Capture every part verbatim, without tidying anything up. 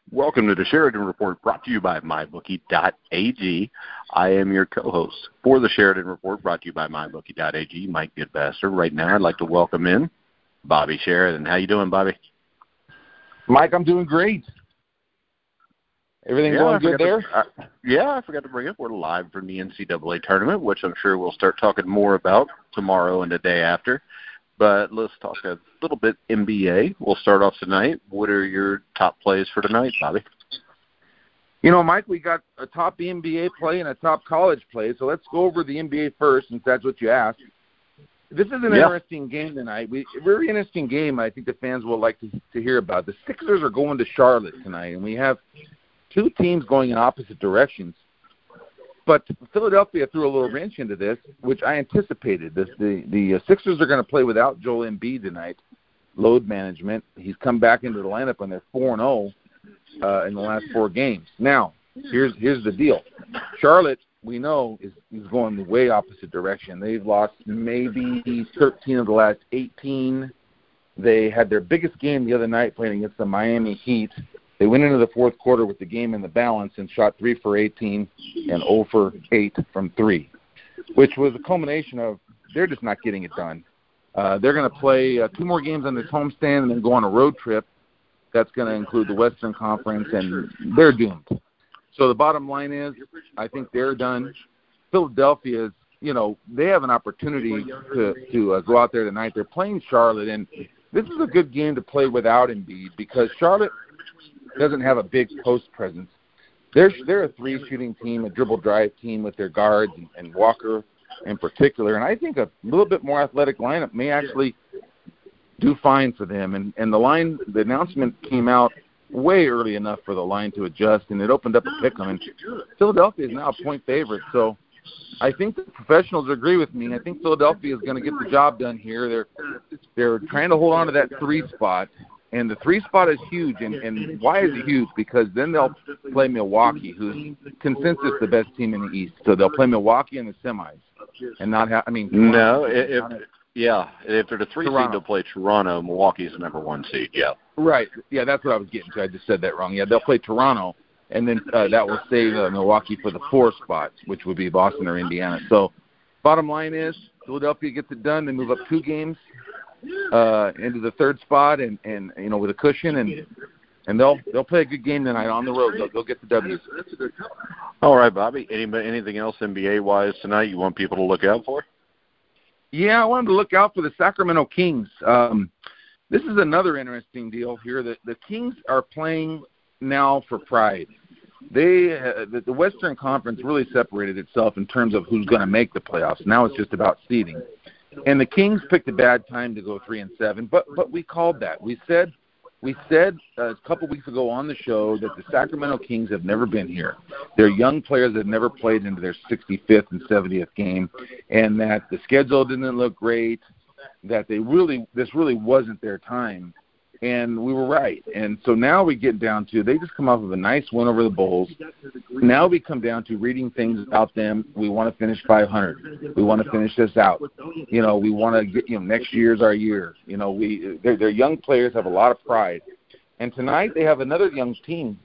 Welcome to the Sheridan Report, brought to you by my bookie dot a g. I am your co-host for the Sheridan Report, brought to you by my bookie dot a g, Mike Goodbasser. Right now, I'd like to welcome in Bobby Sheridan. How you doing, Bobby? Mike, I'm doing great. Everything yeah, going good there? To, uh, yeah, I forgot to bring up, we're live from the N C double A tournament, which I'm sure we'll start talking more about tomorrow and the day after. But let's talk a little bit N B A. We'll start off tonight. What are your top plays for tonight, Bobby? You know, Mike, we got a top N B A play and a top college play, so let's go over the N B A first, since that's what you asked. This is an yeah. interesting game tonight. We, a very interesting game I think the fans will like to, to hear about. The Sixers are going to Charlotte tonight, and we have two teams going in opposite directions. But Philadelphia threw a little wrench into this, which I anticipated. This, the the uh, Sixers are going to play without Joel Embiid tonight. Load management. He's come back into the lineup, and they're four and oh uh, in the last four games. Now, here's here's the deal. Charlotte, we know, is, is going the way opposite direction. They've lost maybe thirteen of the last eighteen. They had their biggest game the other night playing against the Miami Heat. They went into the fourth quarter with the game in the balance and shot three for eighteen and zero for eight from three, which was a culmination of they're just not getting it done. Uh, they're going to play uh, two more games on this homestand and then go on a road trip. That's going to include the Western Conference, and they're doomed. So the bottom line is I think they're done. Philadelphia is, you know, they have an opportunity to, to uh, go out there tonight. They're playing Charlotte, and this is a good game to play without Embiid because Charlotte – doesn't have a big post presence. They're they're a three shooting team, a dribble drive team with their guards and, and Walker in particular. And I think a little bit more athletic lineup may actually do fine for them. And and the line, the announcement came out way early enough for the line to adjust, and it opened up a pick 'em. And Philadelphia is now a point favorite. So I think the professionals agree with me. I think Philadelphia is going to get the job done here. They're they're trying to hold on to that three spot. And the three spot is huge, and, and why is it huge? Because then they'll play Milwaukee, who's consensus the best team in the East. So they'll play Milwaukee in the semis, and not have. I mean, no, if, if yeah, if they're the three Toronto. seed, they'll play Toronto. Milwaukee's the number one seed. Yeah, right. Yeah, that's what I was getting to. I just said that wrong. Yeah, they'll play Toronto, and then uh, that will save uh, Milwaukee for the four spot, which would be Boston or Indiana. So, bottom line is Philadelphia gets it done. They move up two games. Uh, into the third spot, and, and you know, with a cushion, and and they'll they'll play a good game tonight on the road. They'll, they'll get the W. All right, Bobby. Any, anything else N B A wise tonight you want people to look out for? Yeah, I wanted to look out for the Sacramento Kings. Um, this is another interesting deal here. The the Kings are playing now for pride. They uh, the, the Western Conference really separated itself in terms of who's going to make the playoffs. Now it's just about seeding. And the Kings picked a bad time to go three and seven, but but we called that. We said we said uh, a couple weeks ago on the show that the Sacramento Kings have never been here. They're young players that have never played into their sixty-fifth and seventieth game, and that the schedule didn't look great. That they really this really wasn't their time, and we were right. And so now we get down to they just come off of a nice win over the Bulls. Now we come down to reading things about them. We want to finish five hundred. We want to finish this out. You know, we want to get, you know, next year's our year. You know, we they're, they're young players, have a lot of pride. And tonight they have another young team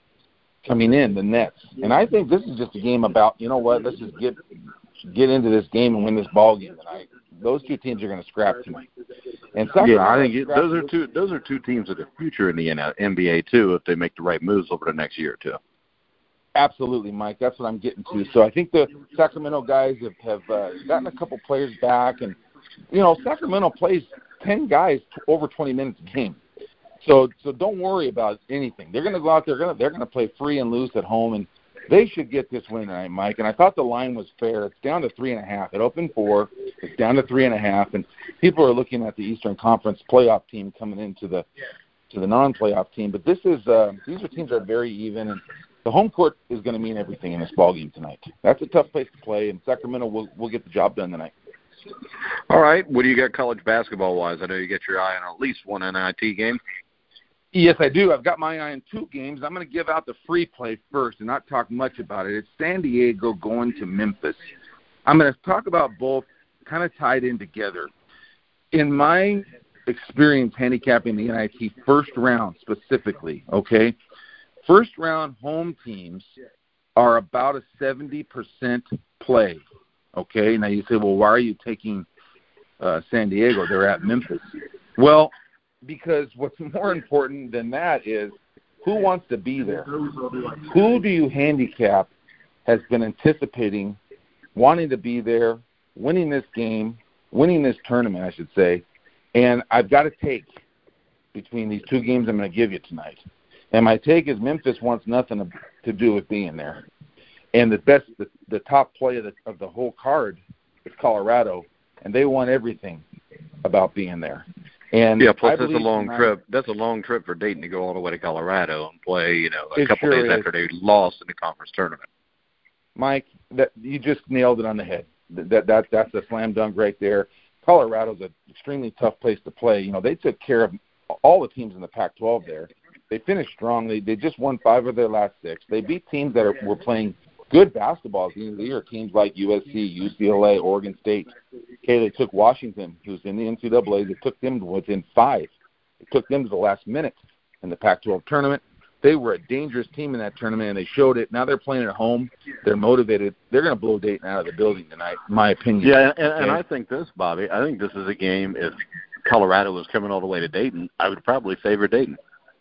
coming in, the Nets. And I think this is just a game about, you know what, let's just get get into this game and win this ball game tonight. Those two teams are going to scrap tonight. And yeah, I think it, those are two those are two teams of the future in the N B A too, if they make the right moves over the next year or two. Absolutely, Mike. That's what I'm getting to. So I think the Sacramento guys have, have uh, gotten a couple players back, and you know Sacramento plays ten guys over twenty minutes a game. So so don't worry about anything. They're going to go out there. They're going to they're going to play free and loose at home, and they should get this win tonight, Mike. And I thought the line was fair. It's down to three and a half. It opened four. It's down to three and a half, and people are looking at the Eastern Conference playoff team coming into the to the non-playoff team. But this is uh, these are teams that are very even, and the home court is going to mean everything in this ballgame tonight. That's a tough place to play, and Sacramento will will get the job done tonight. All right. What do you got college basketball-wise? I know you get your eye on at least one N I T game. Yes, I do. I've got my eye on two games. I'm going to give out the free play first and not talk much about it. It's San Diego going to Memphis. I'm going to talk about both kind of tied in together. In my experience handicapping the N I T first round specifically, okay, first-round home teams are about a seventy percent play, okay? Now you say, well, why are you taking uh, San Diego? They're at Memphis. Well, because what's more important than that is who wants to be there? Who do you handicap has been anticipating wanting to be there, winning this game, winning this tournament, I should say, and I've got to take between these two games I'm going to give you tonight. And my take is Memphis wants nothing to, to do with being there. And the best, the, the top play of the, of the whole card is Colorado, and they want everything about being there. And yeah, plus I that's a long tonight, trip. That's a long trip for Dayton to go all the way to Colorado and play, you know, a it couple sure days is. after they lost in the conference tournament. Mike, that you just nailed it on the head. That that that's a slam dunk right there. Colorado's an extremely tough place to play. You know, they took care of all the teams in the Pac twelve there. They finished strong. They they just won five of their last six. They beat teams that are, were playing good basketball at the end of the year. Teams like U S C, U C L A, Oregon State. Okay, they took Washington, who's in the N C double A. They took them to within five. They took them to the last minute in the Pac twelve tournament. They were a dangerous team in that tournament, and they showed it. Now they're playing at home. They're motivated. They're going to blow Dayton out of the building tonight, in my opinion. Yeah, and, okay? and I think this, Bobby, I think this is a game, if Colorado was coming all the way to Dayton, I would probably favor Dayton.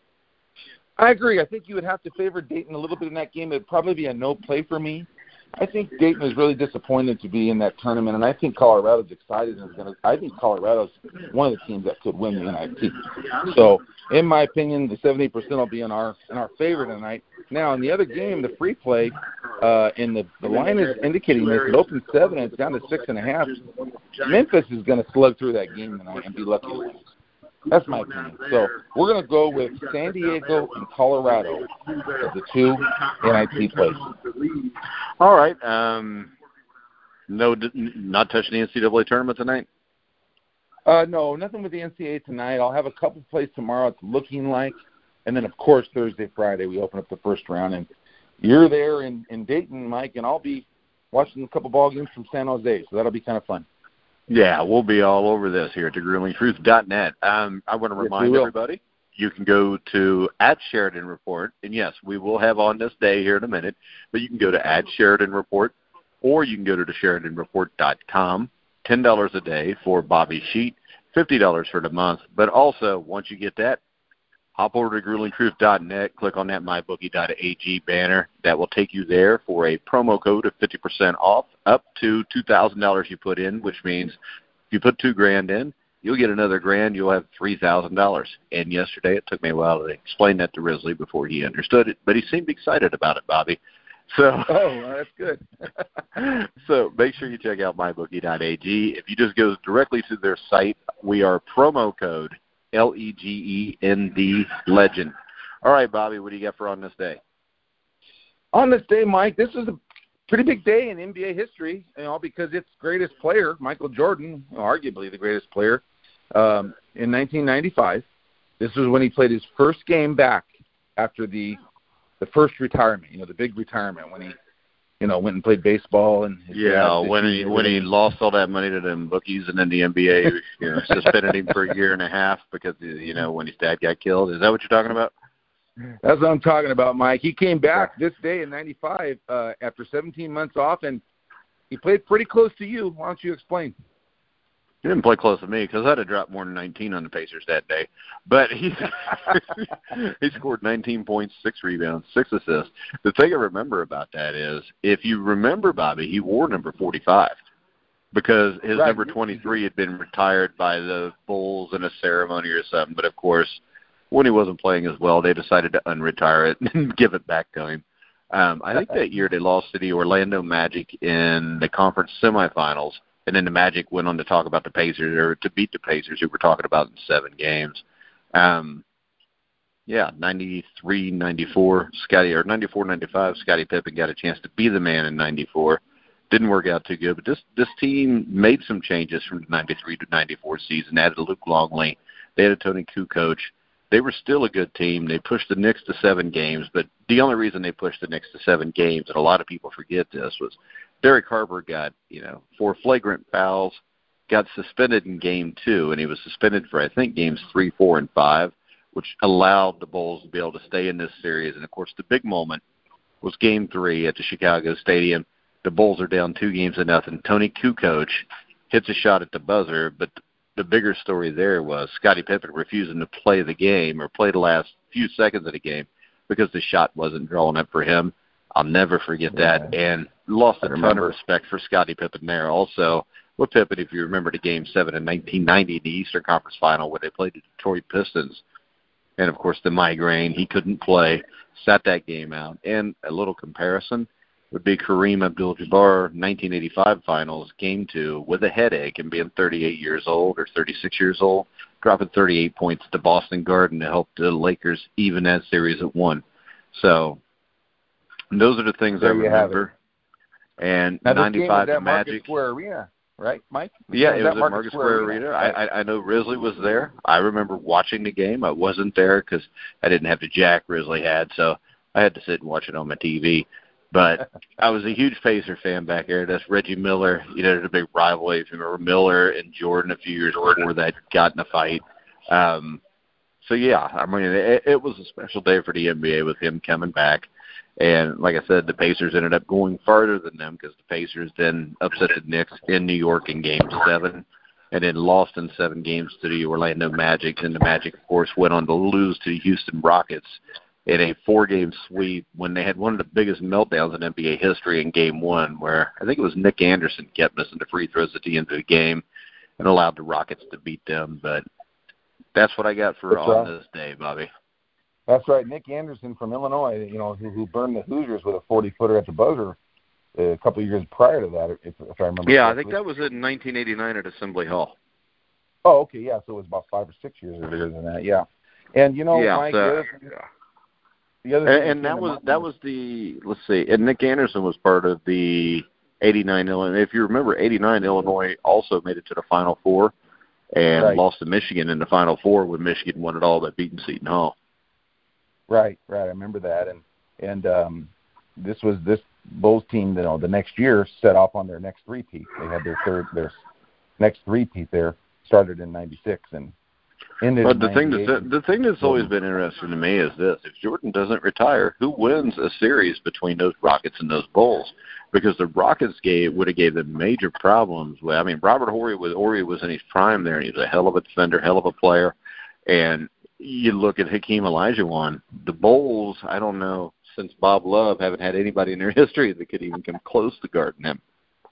I agree. I think you would have to favor Dayton a little bit in that game. It would probably be a no play for me. I think Dayton is really disappointed to be in that tournament, and I think Colorado's excited and is going to. I think Colorado's one of the teams that could win the N I T. So, in my opinion, the seventy percent will be in our in our favor tonight. Now, in the other game, the free play, uh, and the the line is indicating this. It opened seven and it's down to six and a half. Memphis is going to slug through that game tonight and be lucky to win. That's my opinion. So we're going to go with San Diego and Colorado as the two N I T plays. All right. Um, no, not touching the N C double A tournament tonight? Uh, no, nothing with the N C double A tonight. I'll have a couple plays tomorrow, it's looking like. And then, of course, Thursday, Friday, we open up the first round. And you're there in, in Dayton, Mike, and I'll be watching a couple ball games from San Jose. So that'll be kind of fun. Yeah, we'll be all over this here at the grueling truth dot net. Um, I want to remind yes, everybody, you can go to at Sheridan Report, and yes, we will have on this day here in a minute, but you can go to at Sheridan Report, or you can go to the Sheridan Report dot com, ten dollars a day for Bobby Sheet, fifty dollars for the month. But also, once you get that, hop over to grueling truth dot net, click on that my bookie dot a g banner. That will take you there for a promo code of fifty percent off up to two thousand dollars you put in, which means if you put two grand in, you'll get another grand, you'll have three thousand dollars. And yesterday it took me a while to explain that to Risley before he understood it, but he seemed excited about it, Bobby. So, oh, well, that's good. So make sure you check out my bookie dot a g. If you just go directly to their site, we are promo code L E G E N D Legend. All right, Bobby, what do you got for on this day? On this day, Mike, this is a pretty big day in N B A history, you know, because its greatest player, Michael Jordan, arguably the greatest player, um, in nineteen ninety-five. This was when he played his first game back after the the first retirement, you know, the big retirement when he, you know, went and played baseball and his yeah, when he when he lost all that money to them bookies, and then the N B A, you know, suspended him for a year and a half because, you know, when his dad got killed. Is that what you're talking about? That's what I'm talking about, Mike. He came back this day in ninety-five uh, after seventeen months off, and he played pretty close to you. Why don't you explain? He didn't play close to me because I'd have dropped more than nineteen on the Pacers that day. But he he scored nineteen points, six rebounds, six assists. The thing I remember about that is, if you remember, Bobby, he wore number forty-five because his right. number twenty-three had been retired by the Bulls in a ceremony or something. But, of course, when he wasn't playing as well, they decided to unretire it and give it back to him. Um, I think that year they lost to the Orlando Magic in the conference semifinals. And then the Magic went on to talk about the Pacers, or to beat the Pacers, who were talking about in seven games. Um, yeah, ninety-three ninety-four, Scotty, or ninety-four ninety-five, Scottie Pippen got a chance to be the man in ninety-four. Didn't work out too good, but this this team made some changes from the ninety-three to ninety-four season. Added Luke Longley. They had a Tony Kukoc. They were still a good team. They pushed the Knicks to seven games, but the only reason they pushed the Knicks to seven games, and a lot of people forget this, was Derek Harper got, you know, four flagrant fouls, got suspended in game two, and he was suspended for, I think, games three, four, and five, which allowed the Bulls to be able to stay in this series. And, of course, the big moment was Game three at the Chicago Stadium. The Bulls are down two games to nothing. Tony Kukoc hits a shot at the buzzer, but the bigger story there was Scottie Pippen refusing to play the game or play the last few seconds of the game because the shot wasn't drawn up for him. I'll never forget yeah. that, and lost a ton of respect for Scottie Pippen there. Also, with Pippen, if you remember the Game seven in nineteen ninety, the Eastern Conference Final, where they played the Detroit Pistons, and, of course, the migraine, he couldn't play, sat that game out. And a little comparison would be Kareem Abdul-Jabbar, nineteen eighty-five Finals, Game two, with a headache and being thirty-eight years old or thirty-six years old, dropping thirty-eight points at the Boston Garden to help the Lakers even that series at one. So those are the things there I remember. And now, ninety-five this game was at Magic. Market Square Arena, right, Mike? This yeah, it was at Market, Market Square, Square Arena. Arena. I, I, I know Risley was there. I remember watching the game. I wasn't there because I didn't have the jack Risley had, so I had to sit and watch it on my T V. But I was a huge Pacer fan back there. That's Reggie Miller. You know, there's a big rivalry. If you remember Miller and Jordan a few years before that got in a fight. Um, so, yeah, I mean, it, it was a special day for the N B A with him coming back. And like I said, the Pacers ended up going farther than them because the Pacers then upset the Knicks in New York in Game seven and then lost in seven games to the Orlando Magic. And the Magic, of course, went on to lose to the Houston Rockets in a four-game sweep when they had one of the biggest meltdowns in N B A history in Game one, where I think it was Nick Anderson kept missing the free throws at the end of the game and allowed the Rockets to beat them. But that's what I got for that's on right. this day, Bobby. That's right. Nick Anderson from Illinois, you know, who, who burned the Hoosiers with a forty-footer at the buzzer a couple of years prior to that, if, if I remember Yeah, correctly. I think that was in nineteen eighty-nine at Assembly Hall. Oh, okay, yeah, so it was about five or six years earlier than that, yeah. And, you know, yeah, Mike, so, the other, yeah. the other and, and that was that was the let's see, and Nick Anderson was part of the eighty-nine Illinois. If you remember, eighty-nine Illinois also made it to the Final Four and right. lost to Michigan in the Final Four when Michigan won it all by beating Seton Hall. Right, right. I remember that, and and um, this was this Bulls team. You know, the next year set off on their next three-peat. They had their third, their next three-peat there started in ninety-six and ended. But the in thing that's the thing that's always been interesting to me is this: if Jordan doesn't retire, who wins a series between those Rockets and those Bulls? Because the Rockets gave would have gave them major problems. With, I mean, Robert Horry was Horry was in his prime there, and he was a hell of a defender, hell of a player, and you look at Hakeem Olajuwon, the Bulls, I don't know, since Bob Love, haven't had anybody in their history that could even come close to guarding him.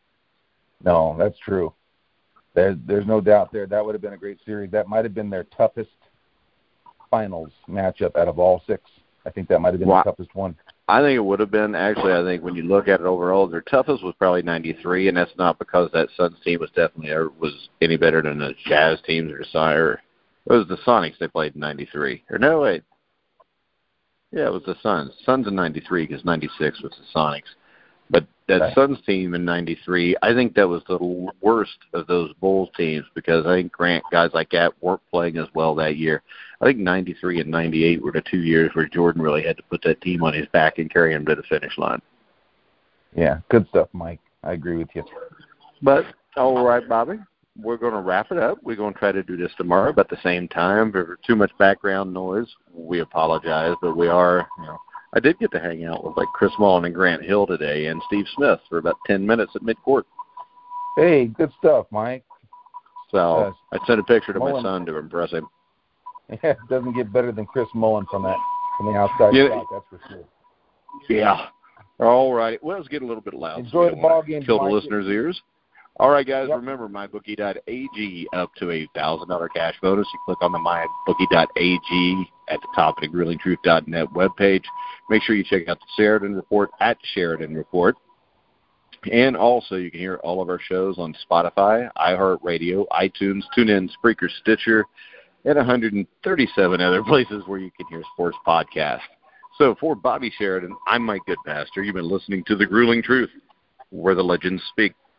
No, that's true. There's, there's no doubt there. That would have been a great series. That might have been their toughest finals matchup out of all six. I think that might have been well, the toughest one. I think it would have been. Actually, I think when you look at it overall, their toughest was probably ninety-three, and that's not because that Suns team was definitely was any better than the Jazz teams or the Sire. It was the Sonics they played in ninety-three. Or no, wait. Yeah, it was the Suns. Suns in ninety-three because ninety-six was the Sonics. But that right. Suns team in ninety-three, I think that was the worst of those Bulls teams because I think Grant, guys like that weren't playing as well that year. I think ninety-three and ninety-eight were the two years where Jordan really had to put that team on his back and carry him to the finish line. Yeah, good stuff, Mike. I agree with you. But, all right, Bobby. We're going to wrap it up. We're going to try to do this tomorrow, but at the same time, if there's too much background noise, we apologize. But we are, you know, I did get to hang out with like Chris Mullen and Grant Hill today and Steve Smith for about ten minutes at midcourt. Hey, good stuff, Mike. So uh, I sent a picture to Mullen, my son to impress him. Yeah, it doesn't get better than Chris Mullen from that from the outside yeah, shot, that's for sure. Yeah. All right. Well, it's getting a little bit loud. Enjoy so the ball game. Kill the Mike. listeners' ears. All right, guys, yep. remember my bookie dot a g up to a one thousand dollars cash bonus. You click on the my bookie dot a g at the top of the grilling truth dot net webpage. Make sure you check out the Sheridan Report at Sheridan Report. And also, you can hear all of our shows on Spotify, iHeartRadio, iTunes, TuneIn, Spreaker, Stitcher, and one hundred thirty-seven other places where you can hear sports podcasts. So for Bobby Sheridan, I'm Mike Goodpaster. You've been listening to The Grueling Truth, where the legends speak.